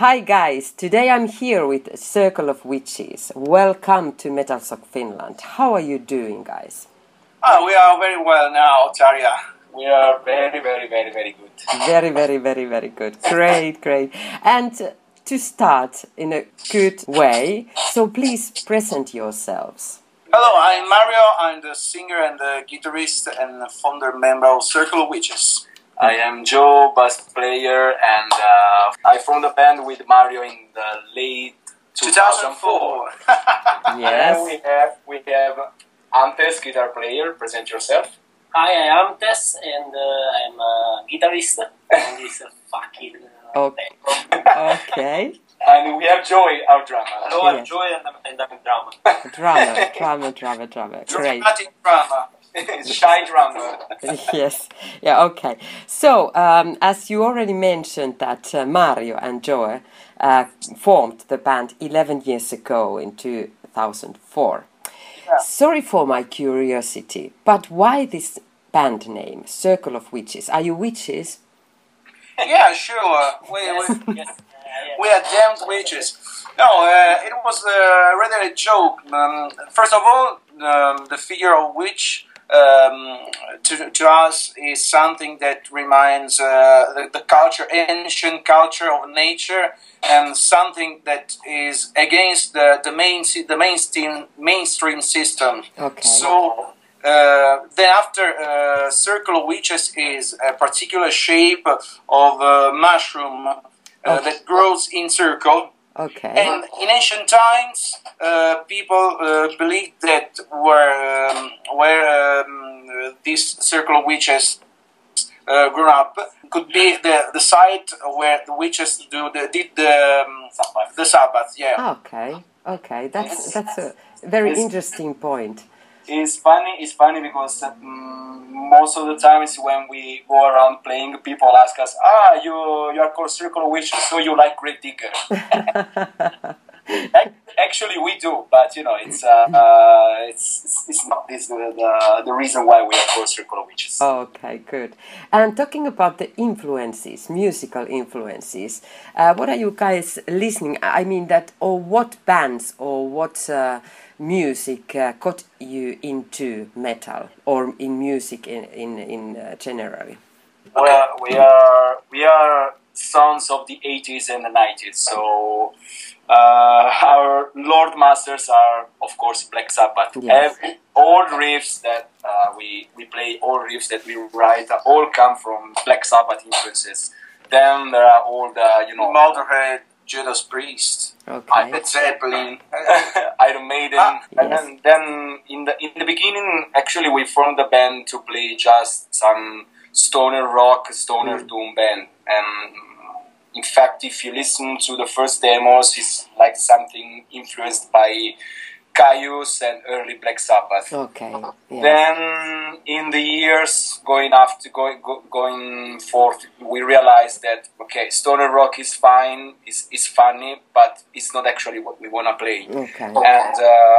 Hi guys, today I'm here with Circle of Witches. Welcome to Metalsock Finland. How are you doing, guys? We are very well now, Tarja. We are very good. Very good. Great. And to start in a good way, so please present yourselves. Hello, I'm Mario. I'm the singer and the guitarist and the founder member of Circle of Witches. I am Joe, bass player, and I formed a band with Mario in the late 2004. Yes. And we have Antes, guitar player. Present yourself. Hi, I am Antes, and I'm a guitarist in this fucking band. Okay. And we have Joey, our drummer. Hello, I'm Joey, and I'm drummer. Drummer. Great. Dramatic drummer. Shy drummer. Yes. Yeah, okay. So, as you already mentioned that Mario and Joe formed the band 11 years ago in 2004. Yeah. Sorry for my curiosity, but why this band name, Circle of Witches? Are you witches? Yeah, sure. We are damned witches. No, it was rather a joke. First of all, the figure of witch to us is something that reminds the culture, ancient culture of nature, and something that is against the mainstream system. Okay. So then after Circle of Witches is a particular shape of a mushroom that grows in circle. Okay. And in ancient times, people believed that where this Circle of Witches grew up could be the site where the witches did the Sabbath. Yeah. Okay. That's a very interesting point. It's funny because most of the times when we go around playing, people ask us, you are called Circle of Witches, so you like Grave Digger. Actually, we do, but you know, it's not this the reason why we are called Circle of Witches. Okay, good. And talking about the influences, musical influences, what are you guys listening? I mean or what bands or what music got you into metal or in music in generally? Well, we are sons of the 80s and the 90s, so our Lord Masters are, of course, Black Sabbath. Yes. All riffs that we play, all riffs that we write, all come from Black Sabbath influences. Then there are all the, Motorhead, Judas Priest, Led Zeppelin, Iron Maiden, and then in the beginning, actually, we formed the band to play just some stoner rock, stoner doom band, and in fact, if you listen to the first demos, it's like something influenced by Caius and early Black Sabbath. Okay. Yes. Then, in the years going forth, we realized that stoner rock is fine, is funny, but it's not actually what we want to play. Okay. And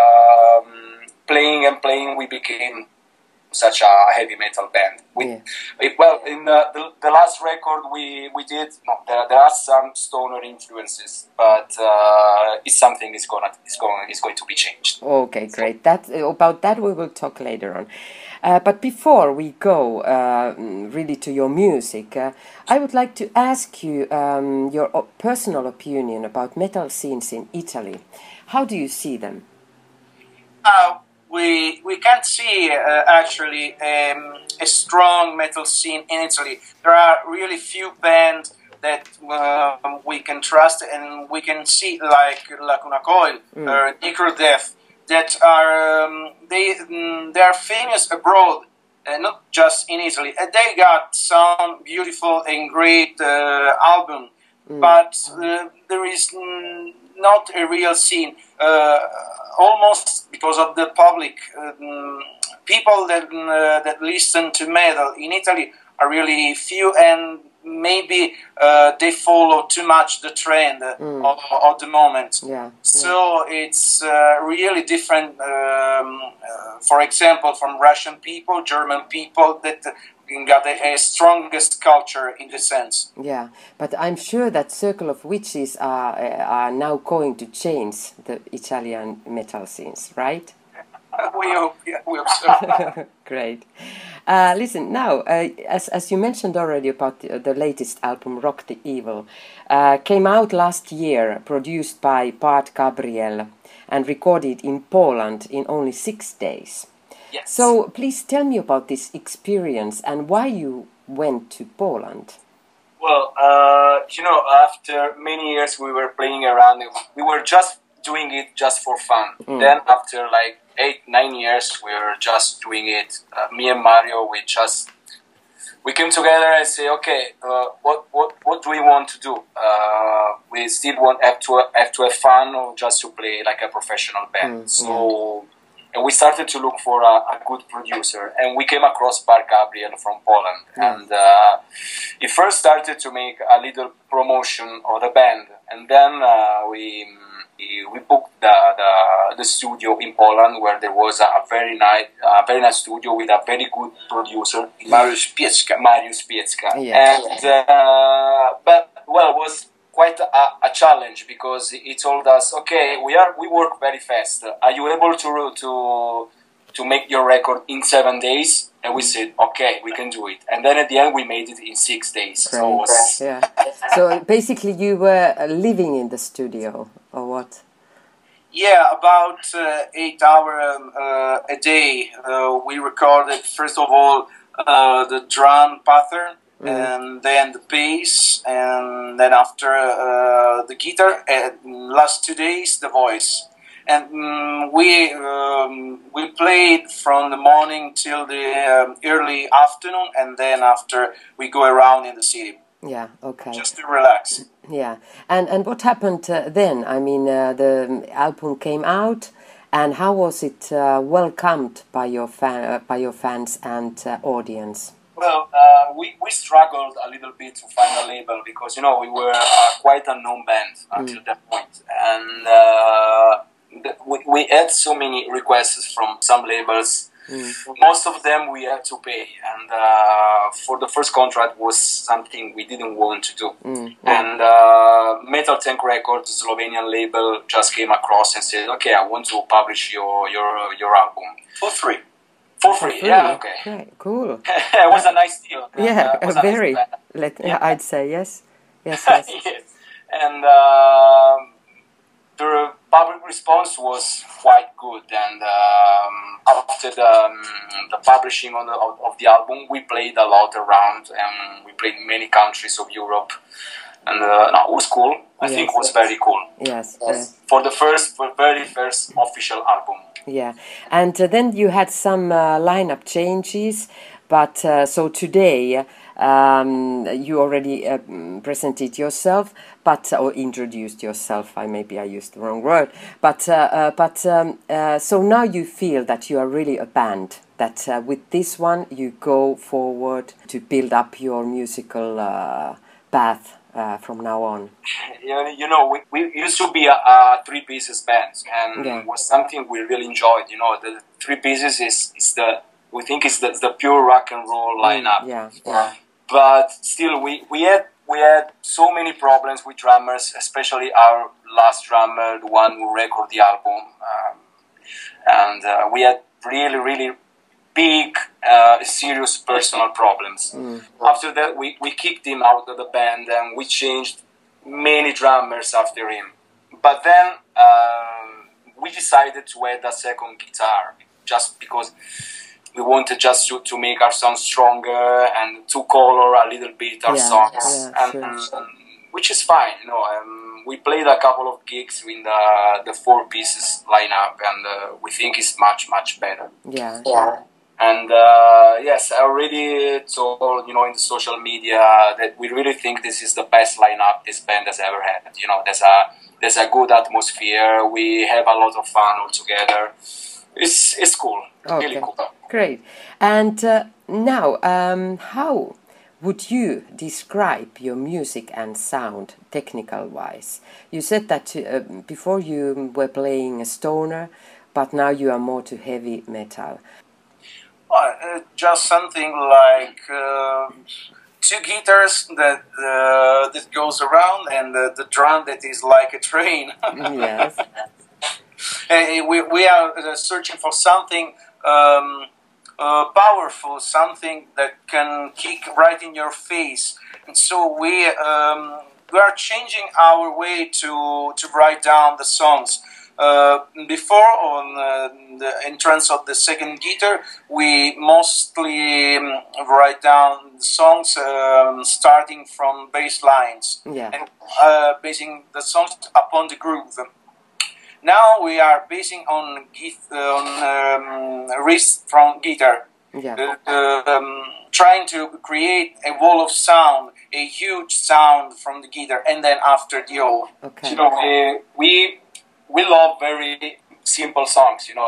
playing, we became such a heavy metal band. In the last record we did, there are some stoner influences, but it's something is going to be changed. Okay, great. About that we will talk later on. But before we go really to your music, I would like to ask you your personal opinion about metal scenes in Italy. How do you see them? We can't see actually a strong metal scene in Italy. There are really few bands that we can trust and we can see, like Lacuna Coil or Necrodeath, that are they are famous abroad, not just in Italy. They got some beautiful and great album, but there is not a real scene. Almost because of the public, people that listen to metal in Italy are really few, and maybe they follow too much the trend of the moment. So it's really different. For example, from Russian people, German people that got a strongest culture in the sense. Yeah, but I'm sure that Circle of Witches are now going to change the Italian metal scenes, right? We hope so. Great. Listen, now, as you mentioned already about the latest album, Rock the Evil, came out last year, produced by Bart Gabriel and recorded in Poland in only 6 days. Yes. So please tell me about this experience and why you went to Poland. Well, after many years we were playing around, we were just doing it just for fun. Then after like 8-9 years, we were just doing it. Me and Mario, we came together and say, okay, what do we want to do? We still have to have fun, or just to play like a professional band. And we started to look for a good producer, and we came across Bart Gabriel from Poland. And he first started to make a little promotion of the band, and then we booked the studio in Poland, where there was a very nice studio with a very good producer, Mariusz Piecka. Yeah. And it was quite a challenge, because he told us, okay, we work very fast. Are you able to make your record in 7 days? And we said, okay, we can do it. And then at the end, we made it in 6 days. Right. So basically, you were living in the studio, or what? Yeah, about 8 hours a day. We recorded, first of all, the drum pattern, and then the bass, and then after the guitar, and last 2 days the voice. And we played from the morning till the early afternoon, and then after we go around in the city. Yeah, okay. Just to relax. Yeah, and what happened then? I mean, the album came out, and how was it welcomed by your fans and audience? Well, we struggled a little bit to find a label, because we were quite a known band until that point, and we had so many requests from some labels. Most of them we had to pay, and for the first contract was something we didn't want to do. And Metal Tank Records, Slovenian label, just came across and said, okay, I want to publish your album For free. For free. Yeah, okay. Great, cool. It was a nice deal. Yeah, very. I'd say yes. Yes. And the public response was quite good, and after the publishing of the album, we played a lot around, and we played in many countries of Europe, and it was cool. I think it was very cool. Yes. For the very first official album. Yeah, and then you had some lineup changes, but so today you already presented yourself, or introduced yourself. Maybe I used the wrong word, but so now you feel that you are really a band. That with this one you go forward to build up your musical path from now on. We used to be a 3 pieces band, and it was something we really enjoyed. The 3 pieces we think is the pure rock and roll lineup. But still, we had so many problems with drummers, especially our last drummer, the one who recorded the album, and we had really big, serious personal problems. After that, we kicked him out of the band, and we changed many drummers after him. But then we decided to add a second guitar, just because we wanted just to make our sound stronger and to color a little bit our songs, which is fine. We played a couple of gigs in the 4 pieces lineup, and we think it's much better. And yes, I already told in the social media that we really think this is the best lineup this band has ever had. There's a good atmosphere. We have a lot of fun all together. It's cool. Okay. Really cool. Great. And now, how would you describe your music and sound, technical-wise? You said that before you were playing a stoner, but now you are more to heavy metal. Just something like two guitars that goes around, and the drum that is like a train. Yes. We are searching for something powerful, something that can kick right in your face, and so we are changing our way to write down the songs. Before, on the entrance of the second guitar, we mostly write down the songs starting from bass lines and basing the songs upon the groove. Now we are basing on riffs from guitar, trying to create a wall of sound, a huge sound from the guitar, and then after the O. Okay. You know, we love very simple songs. You know,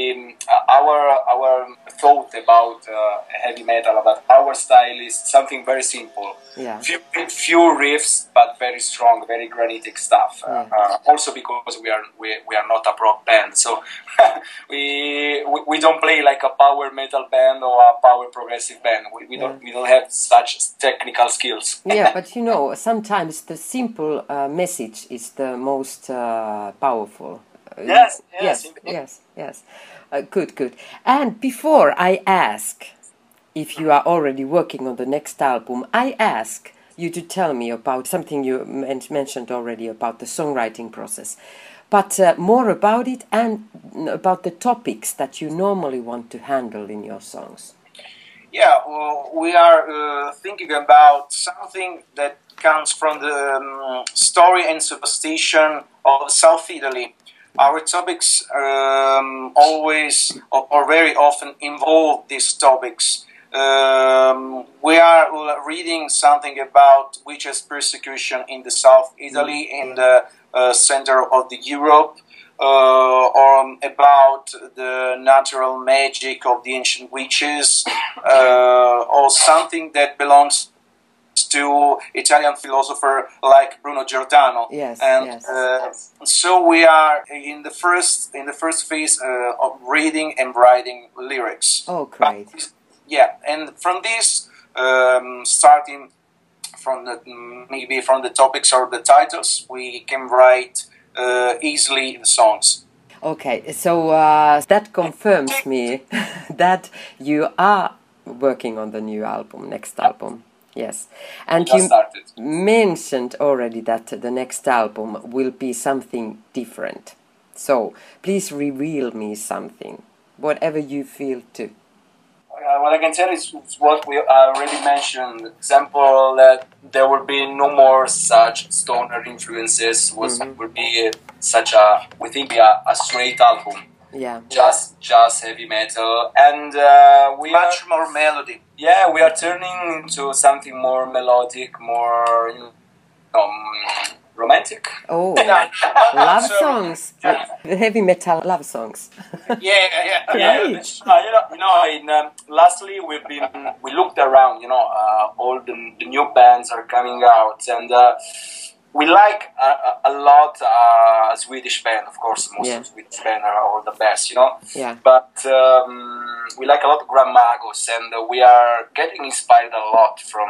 our thought about heavy metal, about our style is something very simple. Yeah. Few riffs, but very strong, very granitic stuff. Also because we are not a rock band, so we don't play like a power metal band or a power progressive band. We don't have such technical skills. Yeah, but you know, sometimes the simple message is the most powerful. Yes. Good. And before I ask if you are already working on the next album, I ask you to tell me about something you mentioned already about the songwriting process, but more about it and about the topics that you normally want to handle in your songs. Yeah, well, we are thinking about something that comes from the story and superstition of South Italy. Our topics always or very often involve these topics. We are reading something about witches' persecution in the South Italy, in the center of the Europe, or about the natural magic of the ancient witches, or something that belongs to Italian philosopher like Bruno Giordano. So we are in the first phase of reading and writing lyrics. Oh, great! And from this, starting from the topics or the titles, we can write easily the songs. Okay, so that confirms me that you are working on the new album, next album. Yes, and you mentioned already that the next album will be something different. So please reveal me something, whatever you feel to. What I can tell is what we already mentioned. Example that there will be no more such stoner influences. Will be such a straight album. Yeah. Just heavy metal, and we much more melody. Yeah, we are turning into something more melodic, more romantic. Oh, love songs, heavy metal love songs. Yeah. Lastly, we looked around. All the new bands are coming out, and we like a lot Swedish band, of course. Most Swedish band are all the best, Yeah. But we like a lot of Gran Magos, and we are getting inspired a lot from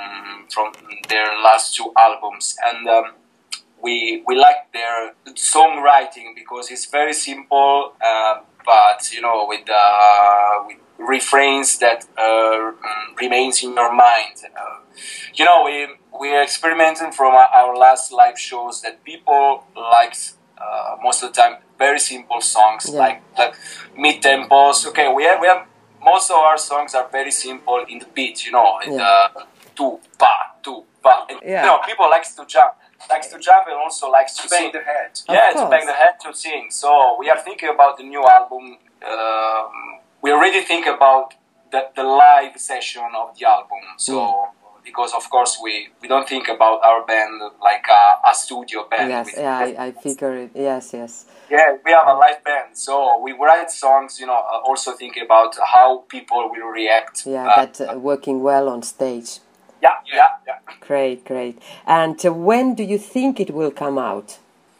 their last two albums, and we like their songwriting because it's very simple, but with refrains that remains in your mind. We are experimenting from our last live shows that people liked most of the time very simple songs like mid-tempos. Okay, we have most of our songs are very simple in the beat, tu pa. People likes to jump and also likes to bang sing. the head. To bang the head to sing. So we are thinking about the new album. We already think about the live session of the album. So because of course we don't think about our band like a studio band. Yes, I figure it. Yes. Yeah, we have a live band, so we write songs. Also think about how people will react. Yeah, working well on stage. Yeah. Great. And when do you think it will come out?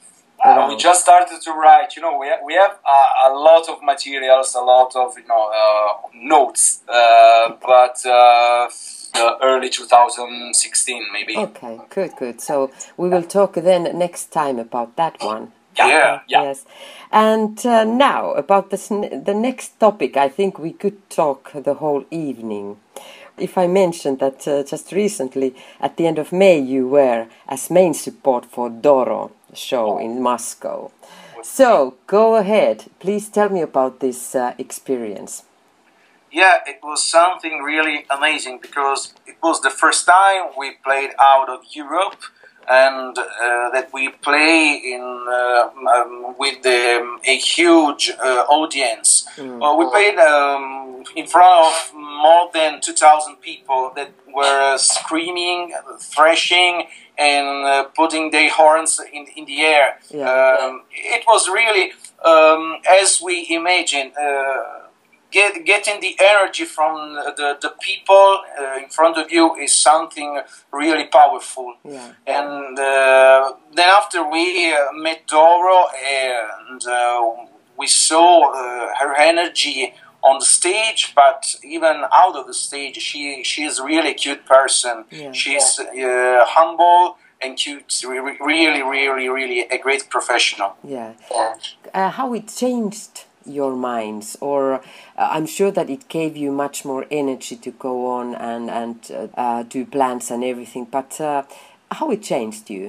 We just started to write. We have a lot of materials, a lot of notes, but early 2016 maybe. Okay, good. So we will talk then next time about that one. Yeah. Yes. And now about the next topic, I think we could talk the whole evening. If I mentioned that just recently, at the end of May, you were as main support for Doro show in Moscow. So go ahead, please tell me about this experience. Yeah, it was something really amazing because it was the first time we played out of Europe, and that we play with a huge audience. We played in front of more than 2,000 people that were screaming, thrashing, and putting their horns in the air. Yeah. It was really, as we imagined, getting the energy from the people in front of you is something really powerful. Yeah. And then after we met Doro and we saw her energy on the stage, but even out of the stage, she is really a cute person. Yeah. She's humble and cute, really a great professional. Yeah. How it changed your minds, or I'm sure that it gave you much more energy to go on and do plans and everything, but how it changed you?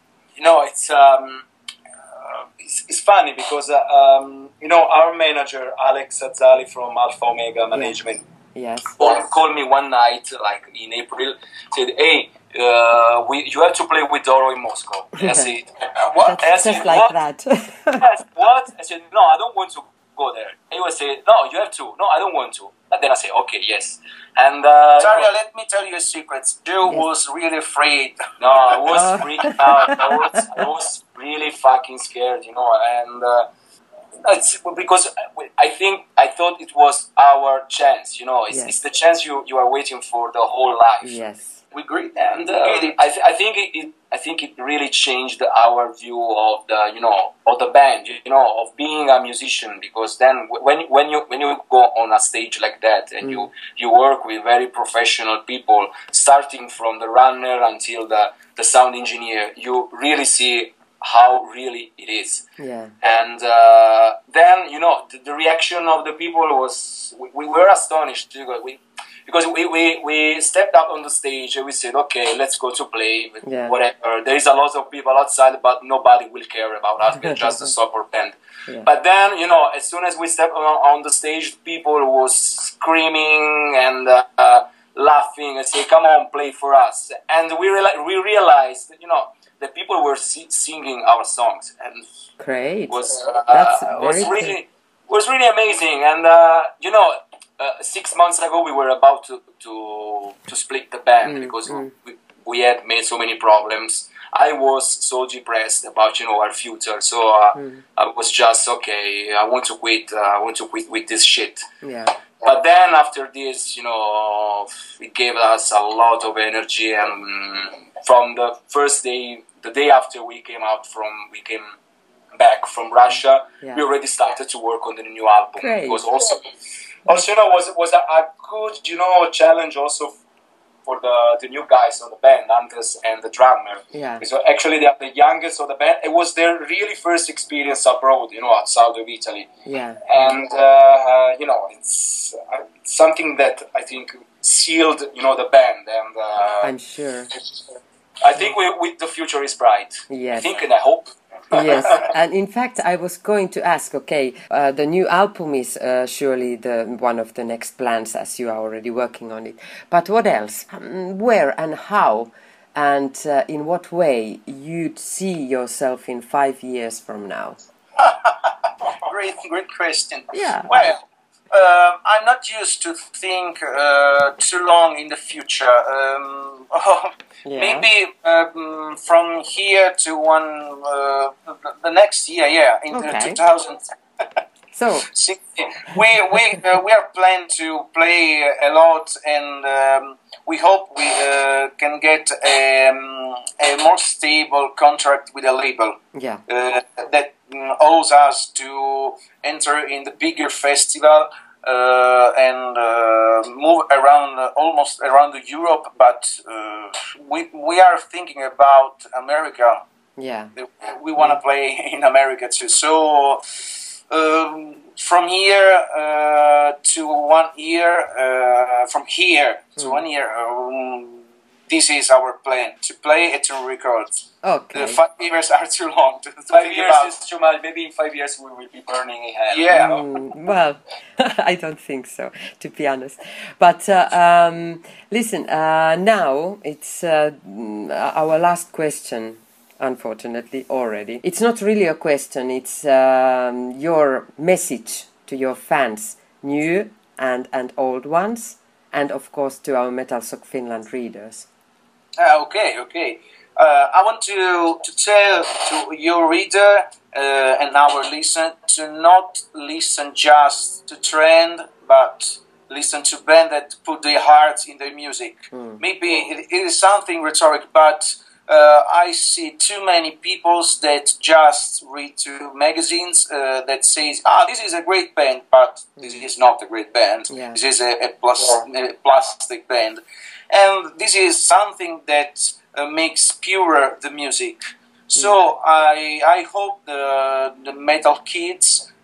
It's funny because our manager Alex Azzali from Alpha Omega Management called me one night, like in April, said, "Hey, you have to play with Doro in Moscow." And I said, "What?" That's just like that. Yes, what? I said, "No, I don't want to go there." He would say, "No, you have to." "No, I don't want to." And then I say, "Okay, yes." And Daria, let me tell you a secret. Joe was really afraid. No, I was freaking out. I was really fucking scared, and it's because I thought it was our chance, It's the chance you are waiting for the whole life. Yes. We agree, and I think it really changed our view of the band, of being a musician. Because then when you go on a stage like that and you work with very professional people, starting from the runner until the sound engineer, you really see how really it is. Yeah. And then the reaction of the people was we were astonished because we stepped up on the stage and we said, okay, let's go to play, whatever. There is a lot of people outside, but nobody will care about us. We're just a support band. Yeah. But then, as soon as we stepped on the stage, people was screaming and laughing and say, "Come on, play for us." And we realized that, that people were singing our songs. And great. Was really amazing. And, 6 months ago, we were about to split the band because we had made so many problems. I was so depressed about, our future. So I was just, okay, I want to quit. I want to quit with this shit. Yeah. But then after this, it gave us a lot of energy. And from the first day, the day after we came back from Russia, we already started to work on the new album. Great. It was also was a good, challenge also for the new guys on the band, Andres and the drummer. Yeah. So actually they are the youngest of the band. It was their really first experience abroad, outside of Italy. Yeah. And, it's something that I think sealed, the band. And I'm sure. I think the future is bright. Yes. I think and I hope. Yes, and in fact, I was going to ask. Okay, the new album is surely one of the next plans, as you are already working on it. But what else? Where and how, and in what way you'd see yourself in 5 years from now? Great question. Yeah. Well, I'm not used to think too long in the future. Maybe from here to the next year, in 2000. So we are planning to play a lot, and we hope we can get a more stable contract with a label that allows us to enter in the bigger festival and move around almost around Europe, but we are thinking about America. Yeah, we want to play in America too. So from here to 1 year, from here to 1 year, this is our plan, to play and to record. Okay. 5 years are too long. 5 years is too much. Maybe in 5 years we will be burning in hell. Yeah. Well, I don't think so, to be honest. But listen, now it's our last question. Unfortunately, already. It's not really a question, it's your message to your fans, new and old ones, and of course to our Metal Shock Finland readers. Okay. I want to tell to your reader and our listener to not listen just to trend, but listen to bands that put their hearts in their music. Maybe it is something rhetoric, but I see too many people that just read through magazines that says, this is a great band, but this is not a great band. Yeah. This is a plastic band. And this is something that makes purer the music. So I hope the metal kids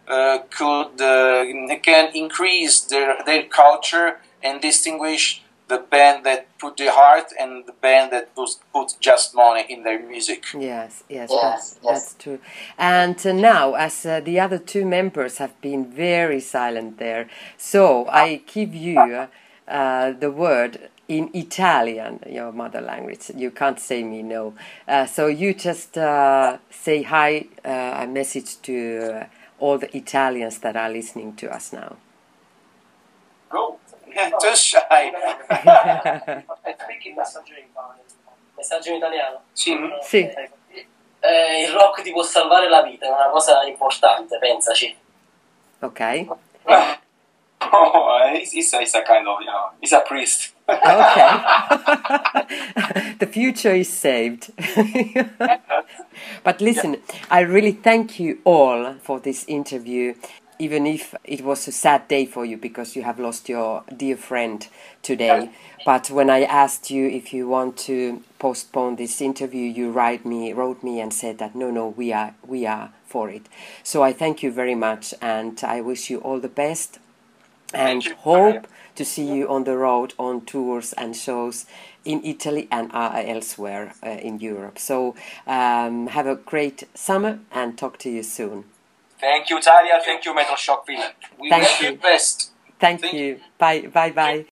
can increase their culture and distinguish the band that put their heart and the band that put just money in their music. Yes, that's true. And now, as the other two members have been very silent there, so I give you the word in Italian, your mother language. You can't say me no. So you just say hi, a message to all the Italians that are listening to us now. Go. Too shy. Messaggio in italiano? Sì. Il rock ti può salvare la vita, è una cosa importante, pensaci. Ok. He's a kind of, he's a priest. Okay. The future is saved. But listen, I really thank you all for this interview. Even if it was a sad day for you because you have lost your dear friend today. But when I asked you if you want to postpone this interview, you wrote me and said that no, we are for it. So I thank you very much, and I wish you all the best, and hope to see you on the road, on tours and shows in Italy and elsewhere in Europe. So have a great summer and talk to you soon. Thank you, Talia. Thank you, Metal Shock Finland. We wish you the best. Thank you. Bye.